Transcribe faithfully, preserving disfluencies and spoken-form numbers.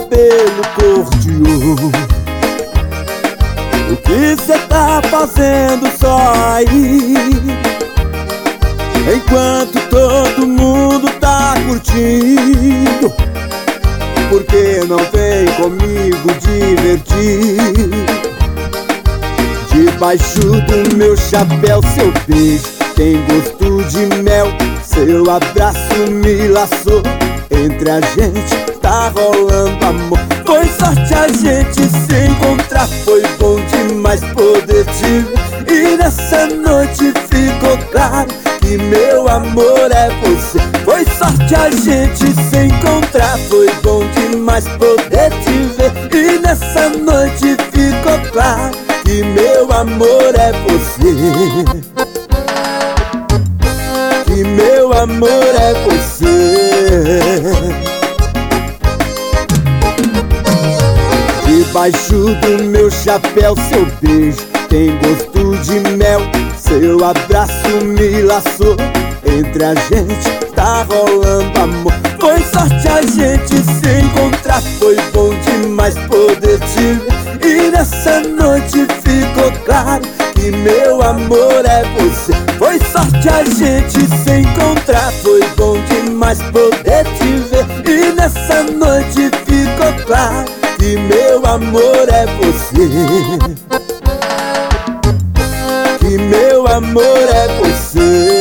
cabelo cor de ouro. O que cê tá fazendo só aí, enquanto todo mundo tá curtindo? Por que não vem comigo divertir? Debaixo do meu chapéu seu beijo tem gosto de mel, seu abraço me laçou, entre a gente tá rolando amor. Foi sorte a gente se encontrar, foi bom demais poder te ver. E nessa noite ficou claro que meu amor é você. Foi sorte a gente se encontrar, foi bom demais poder te ver. E nessa noite ficou claro que meu amor é você. Que meu amor é você. Debaixo do meu chapéu seu beijo tem gosto de mel, seu abraço me laçou, entre a gente tá rolando amor. Foi sorte a gente se encontrar, foi bom demais poder te ver. E nessa noite ficou claro que meu amor é você. Foi sorte a gente se encontrar, foi bom demais poder te ver. E nessa noite ficou claro que meu amor é você. Que meu amor é você.